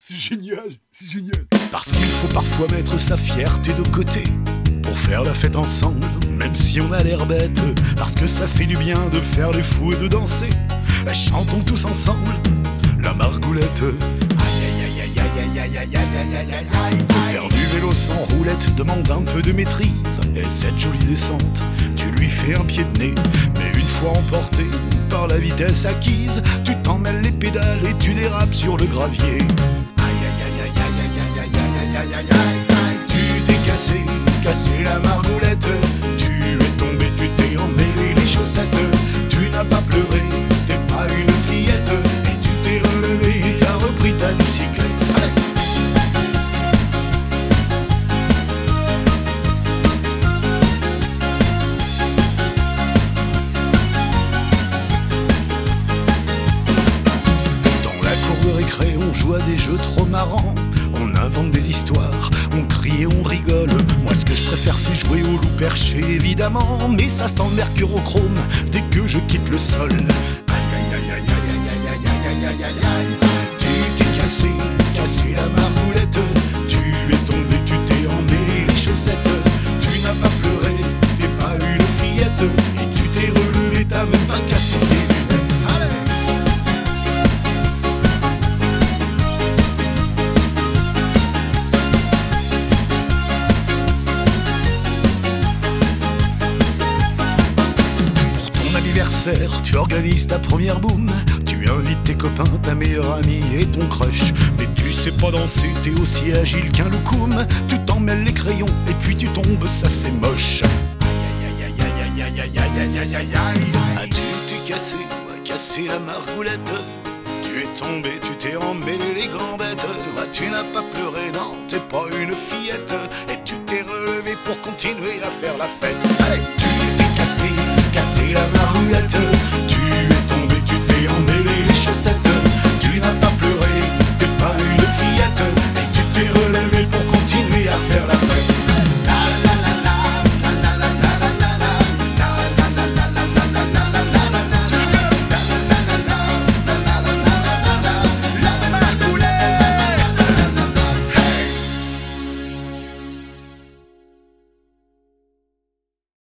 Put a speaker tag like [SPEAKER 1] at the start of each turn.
[SPEAKER 1] C'est génial, c'est génial. Parce qu'il faut parfois mettre sa fierté de côté pour faire la fête ensemble, même si on a l'air bête. Parce que ça fait du bien de faire les fous et de danser. Ben, chantons tous ensemble la margoulette. Faire du vélo sans roulette demande un peu de maîtrise. Et cette jolie descente, tu lui fais un pied de nez. Mais une fois emporté par la vitesse acquise, tu t'emmêles les pédales et tu dérapes sur le gravier. Tu t'es cassé la margoulette. Tu es tombé, tu t'es emmêlé les chaussettes. Tu n'as pas pleuré, t'es pas une fillette. Et tu t'es relevé et t'as repris ta bicyclette. On joue à des jeux trop marrants, on invente des histoires, on crie et on rigole. Moi ce que je préfère c'est jouer au loup perché évidemment, mais ça sent le mercurochrome dès que je quitte le sol. Tu t'es cassé la margoulette. Tu es tombé, tu t'es emmêlé les chaussettes. Tu n'as pas pleuré, t'es pas une fillette. Et tu t'es relevé, t'as même pas cassé tes lunettes. Tu organises ta première boum, tu invites tes copains, ta meilleure amie et ton crush. Mais tu sais pas danser, t'es aussi agile qu'un loukoum. Tu t'emmêles les crayons et puis tu tombes, ça c'est moche. Ah, tu t'es cassé la margoulette. Tu es tombé, tu t'es emmêlé les gambettes. Ah, tu n'as pas pleuré, non, t'es pas une fillette. Et tu t'es relevé pour continuer à faire la fête. Allez, tu t'es cassé